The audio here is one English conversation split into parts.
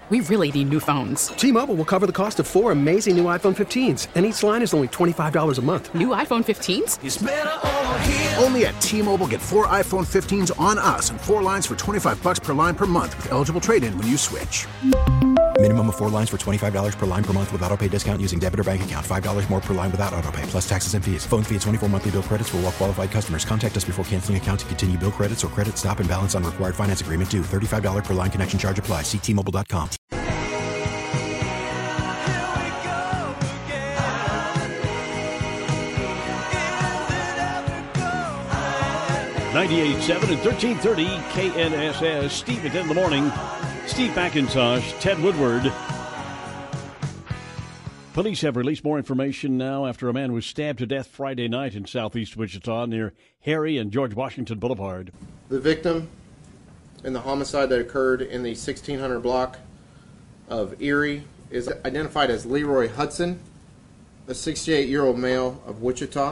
We really need new phones. T-Mobile will cover the cost of 4 amazing new iPhone 15s, and each line is only $25 a month. New iPhone 15s? It's better over here. Only at T-Mobile, get 4 iPhone 15s on us and 4 lines for $25 per line per month with eligible trade-in when you switch. Minimum of 4 lines for $25 per line per month with autopay discount using debit or bank account. $5 more per line without autopay, plus taxes and fees. Phone fee at 24 monthly bill credits for well-qualified customers. Contact us before canceling account to continue bill credits or credit stop and balance on required finance agreement due. $35 per line connection charge applies. See T-Mobile.com. 98.7 and 1330 KNSS. Steve at 10 in the morning. Steve McIntosh, Ted Woodward. Police have released more information now after a man was stabbed to death Friday night in southeast Wichita near Harry and George Washington Boulevard. The victim in the homicide that occurred in the 1600 block of Erie is identified as Leroy Hudson, a 68-year-old male of Wichita.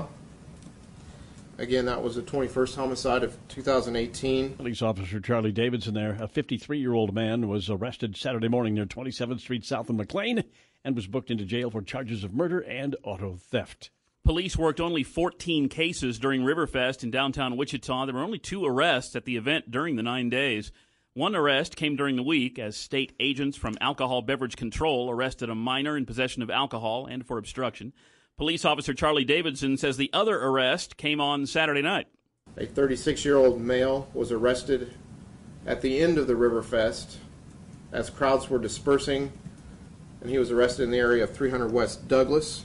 Again, that was the 21st homicide of 2018. Police officer Charlie Davidson there, a 53-year-old man, was arrested Saturday morning near 27th Street south of McLean and was booked into jail for charges of murder and auto theft. Police worked only 14 cases during Riverfest in downtown Wichita. There were only 2 arrests at the event during the 9 days. 1 arrest came during the week as state agents from Alcohol Beverage Control arrested a minor in possession of alcohol and for obstruction. Police officer Charlie Davidson says the other arrest came on Saturday night. A 36-year-old male was arrested at the end of the Riverfest as crowds were dispersing, and he was arrested in the area of 300 West Douglas.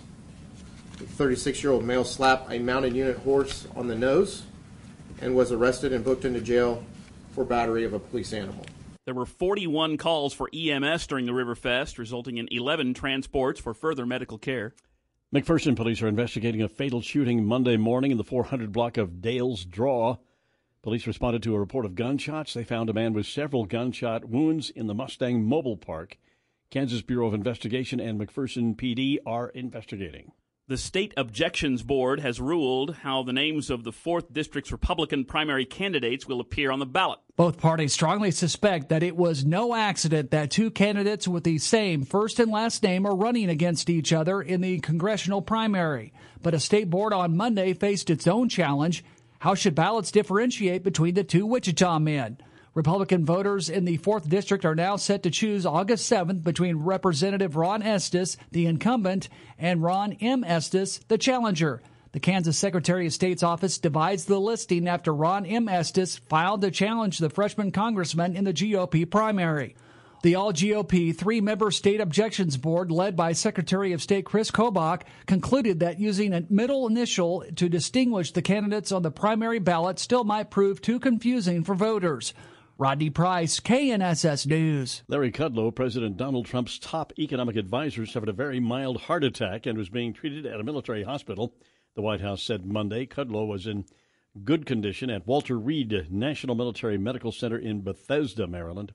The 36-year-old male slapped a mounted unit horse on the nose and was arrested and booked into jail for battery of a police animal. There were 41 calls for EMS during the Riverfest, resulting in 11 transports for further medical care. McPherson police are investigating a fatal shooting Monday morning in the 400 block of Dale's Draw. Police responded to a report of gunshots. They found a man with several gunshot wounds in the Mustang Mobile Park. Kansas Bureau of Investigation and McPherson PD are investigating. The State Objections Board has ruled how the names of the 4th District's Republican primary candidates will appear on the ballot. Both parties strongly suspect that it was no accident that 2 candidates with the same first and last name are running against each other in the congressional primary. But a state board on Monday faced its own challenge. How should ballots differentiate between the 2 Wichita men? Republican voters in the 4th District are now set to choose August 7th between Representative Ron Estes, the incumbent, and Ron M. Estes, the challenger. The Kansas Secretary of State's office divides the listing after Ron M. Estes filed to challenge the freshman congressman in the GOP primary. The all-GOP 3-member State Objections Board, led by Secretary of State Chris Kobach, concluded that using a middle initial to distinguish the candidates on the primary ballot still might prove too confusing for voters. Rodney Price, KNSS News. Larry Kudlow, President Donald Trump's top economic advisor, suffered a very mild heart attack and was being treated at a military hospital. The White House said Monday Kudlow was in good condition at Walter Reed National Military Medical Center in Bethesda, Maryland.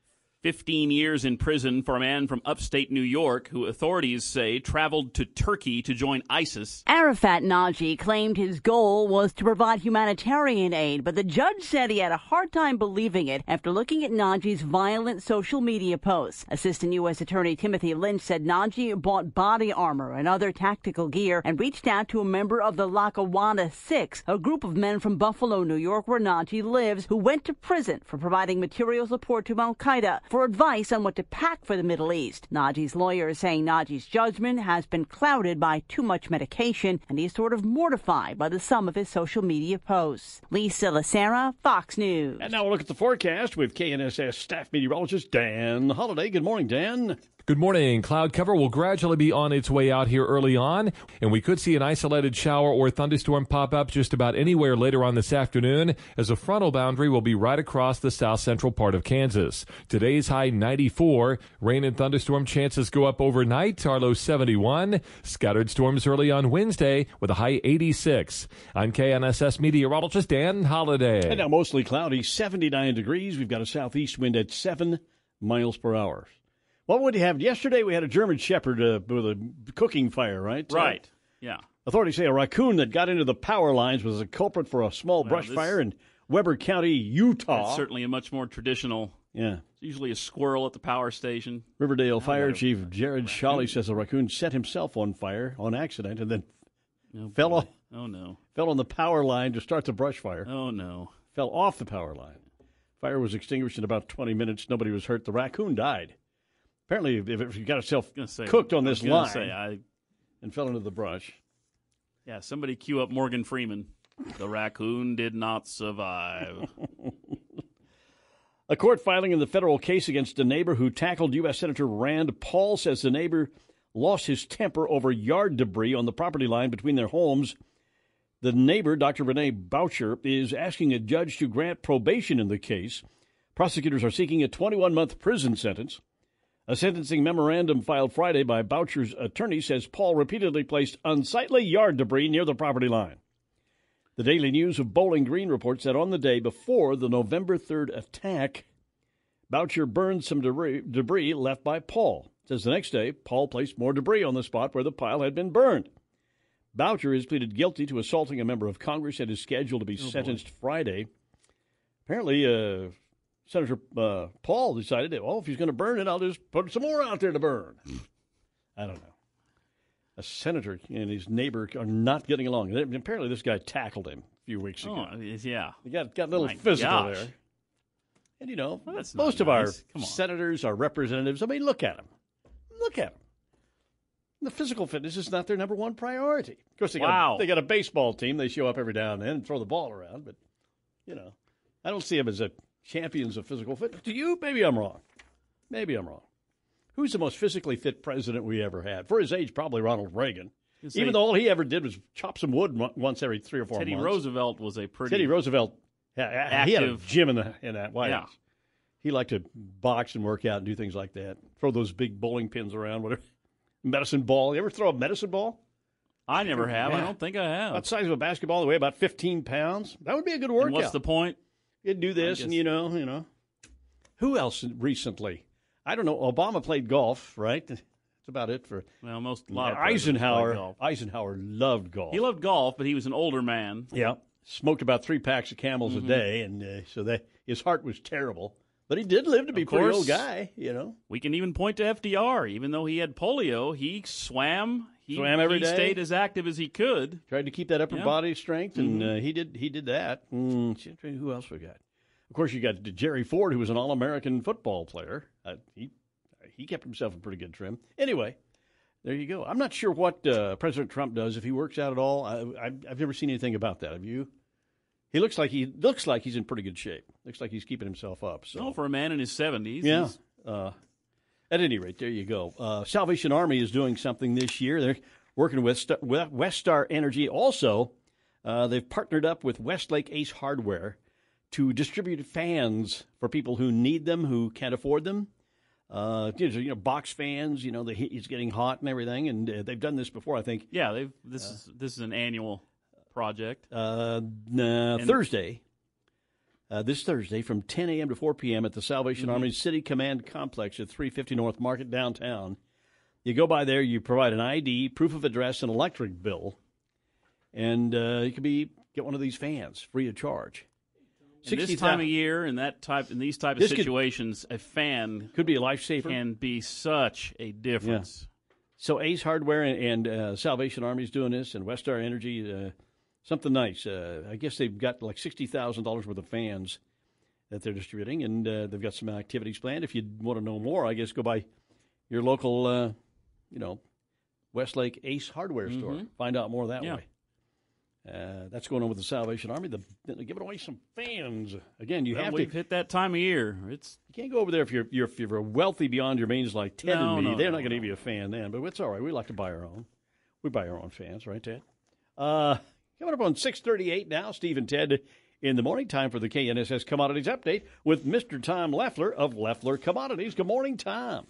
15 years in prison for a man from upstate New York who authorities say traveled to Turkey to join ISIS. Arafat Naji claimed his goal was to provide humanitarian aid, but the judge said he had a hard time believing it after looking at Naji's violent social media posts. Assistant U.S. Attorney Timothy Lynch said Naji bought body armor and other tactical gear and reached out to a member of the Lackawanna Six, a group of men from Buffalo, New York, where Naji lives, who went to prison for providing material support to al-Qaeda, for advice on what to pack for the Middle East. Naji's lawyer is saying Naji's judgment has been clouded by too much medication, and he's sort of mortified by the sum of his social media posts. Lisa Lacera, Fox News. And now we'll look at the forecast with KNSS staff meteorologist Dan Holliday. Good morning, Dan. Good morning. Cloud cover will gradually be on its way out here early on, and we could see an isolated shower or thunderstorm pop up just about anywhere later on this afternoon, as a frontal boundary will be right across the south-central part of Kansas. Today's high 94. Rain and thunderstorm chances go up overnight. Our low 71. Scattered storms early on Wednesday with a high 86. I'm KNSS meteorologist Dan Holliday. And now mostly cloudy, 79 degrees. We've got a southeast wind at 7 miles per hour. What would you have? Yesterday we had a German Shepherd with a cooking fire, right? Right, yeah. Authorities say a raccoon that got into the power lines was a culprit for a small brush fire in Weber County, Utah. It's certainly a much more traditional Yeah. It's usually a squirrel at the power station. Riverdale Fire Chief Jared Shawley says the raccoon set himself on fire on accident and then fell on the power line to start the brush fire. Oh, no. Fell off the power line. Fire was extinguished in about 20 minutes. Nobody was hurt. The raccoon died. Apparently, if you got itself cooked on this line and fell into the brush. Yeah, somebody cue up Morgan Freeman. The raccoon did not survive. A court filing in the federal case against a neighbor who tackled U.S. Senator Rand Paul says the neighbor lost his temper over yard debris on the property line between their homes. The neighbor, Dr. Renee Boucher, is asking a judge to grant probation in the case. Prosecutors are seeking a 21-month prison sentence. A sentencing memorandum filed Friday by Boucher's attorney says Paul repeatedly placed unsightly yard debris near the property line. The Daily News of Bowling Green reports that on the day before the November 3rd attack, Boucher burned some debris left by Paul. It says the next day, Paul placed more debris on the spot where the pile had been burned. Boucher has pleaded guilty to assaulting a member of Congress and is scheduled to be sentenced Friday. Apparently, Senator Paul decided that, if he's going to burn it, I'll just put some more out there to burn. I don't know. A senator and his neighbor are not getting along. Apparently, this guy tackled him a few weeks ago. Oh, yeah. He got a little physical there. And, most of our senators, our representatives, look at them. Look at them. The physical fitness is not their number one priority. Of course, they got a baseball team. They show up every now and then and throw the ball around. But, I don't see them as champions of physical fitness. Do you? Maybe I'm wrong. Who's the most physically fit president we ever had? For his age, probably Ronald Reagan. Even though all he ever did was chop some wood once every 3 or 4 months. Teddy Roosevelt was a pretty Teddy Roosevelt, active. He had a gym in that White House. Yeah. He liked to box and work out and do things like that. Throw those big bowling pins around, whatever. Medicine ball. You ever throw a medicine ball? I never have. Yeah. I don't think I have. About the size of a basketball, they weigh about 15 pounds. That would be a good workout. And what's the point? You'd do this and, Who else recently? I don't know. Obama played golf, right? That's about it for. Well, Eisenhower loved golf. He loved golf, but he was an older man. Yeah, smoked about 3 packs of Camels a day, and so his heart was terrible. But he did live to be a pretty old guy, We can even point to FDR. Even though he had polio, he swam. He every day. He stayed as active as he could. Tried to keep that upper body strength, and he did that. Who else we got? Of course, you got Jerry Ford, who was an All-American football player. He kept himself in pretty good trim. Anyway, there you go. I'm not sure what President Trump does, if he works out at all. I've never seen anything about that. Have you? He looks like he's in pretty good shape. Looks like he's keeping himself up. So for a man in his 70s. Yeah. At any rate, there you go. Salvation Army is doing something this year. They're working with Westar Energy. Also, they've partnered up with Westlake Ace Hardware to distribute fans for people who need them, who can't afford them. Box fans. It's getting hot and everything, and they've done this before, I think. Yeah, this is an annual project. Thursday. This Thursday from 10 a.m. to 4 p.m. at the Salvation Army City Command Complex at 350 North Market downtown. You go by there, you provide an ID, proof of address, and electric bill, and you can get one of these fans free of charge. This time of year, in these type of situations, a fan could be a lifesaver. Can be such a difference. Yeah. So Ace Hardware and Salvation Army is doing this, and Westar Energy, something nice. I guess they've got like $60,000 worth of fans that they're distributing, and they've got some activities planned. If you want to know more, I guess go by your local, Westlake Ace Hardware store. Find out more that way. That's going on with the Salvation Army. They're giving away some fans. Again, we've hit that time of year. You can't go over there if you're wealthy beyond your means like Ted and me. They're not going to give you a fan then, but it's all right. We like to buy our own. We buy our own fans, right, Ted? Coming up on 6:38 now, Steve and Ted in the morning. Time for the KNSS Commodities Update with Mr. Tom Leffler of Leffler Commodities. Good morning, Tom.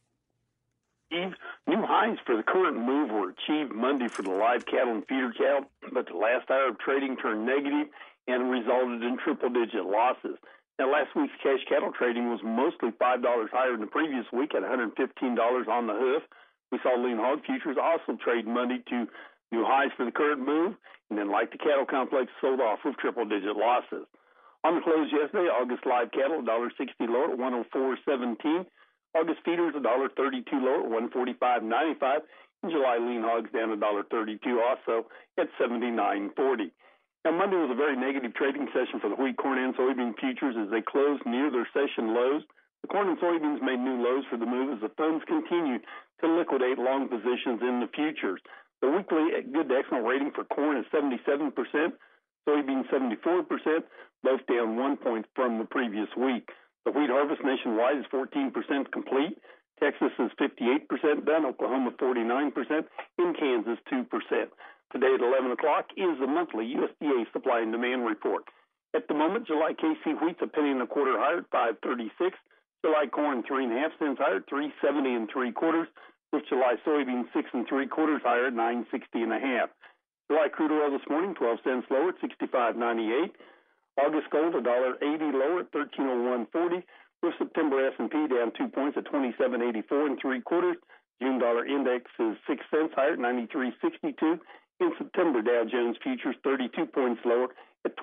New highs for the current move were achieved Monday for the live cattle and feeder cattle, but the last hour of trading turned negative and resulted in triple-digit losses. Now, last week's cash cattle trading was mostly $5 higher than the previous week at $115 on the hoof. We saw lean hog futures also trade Monday to new highs for the current move, and then like the cattle complex, sold off with triple-digit losses. On the close yesterday, August live cattle $1.60 lower at 104.17. August feeders $1.32 lower at 145.95. And July lean hogs down $1.32 also at 79.40. Now, Monday was a very negative trading session for the wheat, corn, and soybean futures as they closed near their session lows. The corn and soybeans made new lows for the move as the funds continued to liquidate long positions in the futures. The weekly good to excellent rating for corn is 77%, soybeans 74%, both down 1 point from the previous week. The wheat harvest nationwide is 14% complete. Texas is 58% done, Oklahoma 49%, in Kansas 2%. Today at 11 o'clock is the monthly USDA supply and demand report. At the moment, July KC wheat's a penny and a quarter higher at 5.36. July corn 3.5 cents higher at 3.70 3/4. With July soybeans 6 3/4 higher at 9.60 July crude oil this morning 12 cents lower at 65.98. August gold $1.80 lower at 13.0140. With September S&P down 2 points at 27.84 3/4. June dollar index is 6 cents higher at 93.62. In September, Dow Jones futures 32 points lower at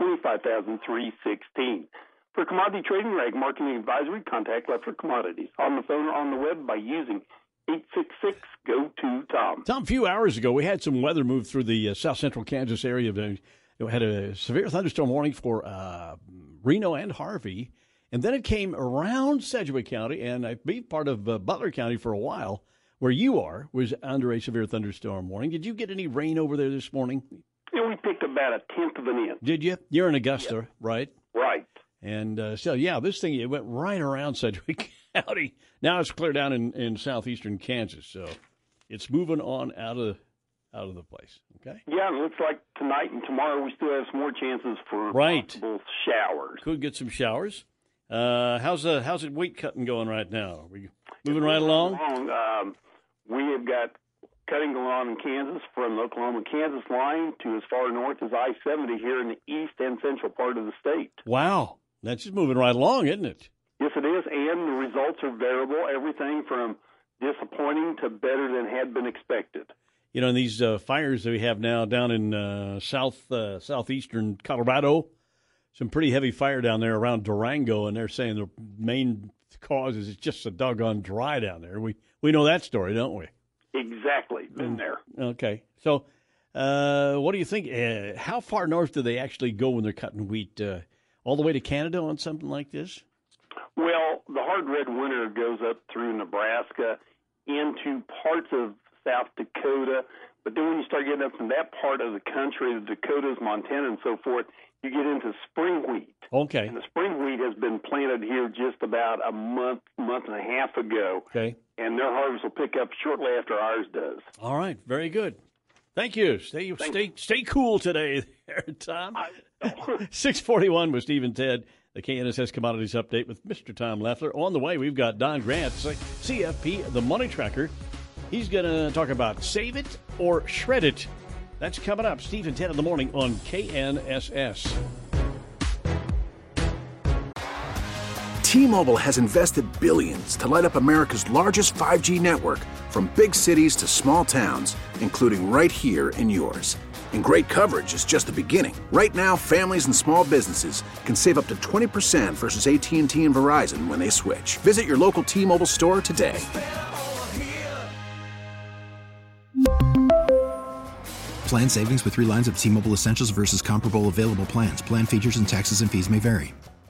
25,316. For commodity trading, Rag Marketing Advisory, contact Leffler Commodities on the phone or on the web by using 866-GO-TO-TOM. Tom, a few hours ago, we had some weather move through the south central Kansas area. We had a severe thunderstorm warning for Reno and Harvey, and then it came around Sedgwick County, and I believe part of Butler County for a while, where you are, was under a severe thunderstorm warning. Did you get any rain over there this morning? Yeah, we picked about 1/10 of an inch. Did you? You're in Augusta, right? Right. And so, yeah, this thing, it went right around Sedgwick County. Now it's clear down in southeastern Kansas, so it's moving on out of the place, okay? Yeah, it looks like tonight and tomorrow we still have some more chances for possible showers. Could get some showers. How's it wheat cutting going right now? Are we moving right along? We have got cutting going on in Kansas from the Oklahoma-Kansas line to as far north as I-70 here in the east and central part of the state. Wow. That's just moving right along, isn't it? Yes, it is, and the results are variable, everything from disappointing to better than had been expected. You know, in these fires that we have now down in southeastern Colorado, some pretty heavy fire down there around Durango, and they're saying the main cause is it's just so doggone dry down there. We know that story, don't we? Exactly. Been there. Okay. So what do you think? How far north do they actually go when they're cutting wheat? All the way to Canada on something like this? Well, the hard red winter goes up through Nebraska into parts of South Dakota. But then when you start getting up from that part of the country, the Dakotas, Montana, and so forth, you get into spring wheat. Okay. And the spring wheat has been planted here just about a month and a half ago. Okay. And their harvest will pick up shortly after ours does. All right. Very good. Thank you. Stay cool today there, Tom. 641 with Steve and Ted, the KNSS Commodities Update with Mr. Tom Leffler. On the way, we've got Don Grant, CFP, the Money Tracker. He's going to talk about save it or shred it. That's coming up. Steve and Ted in the morning on KNSS. T-Mobile has invested billions to light up America's largest 5G network, from big cities to small towns, including right here in yours. And great coverage is just the beginning. Right now, families and small businesses can save up to 20% versus AT&T and Verizon when they switch. Visit your local T-Mobile store today. Plan savings with 3 lines of T-Mobile Essentials versus comparable available plans. Plan features and taxes and fees may vary.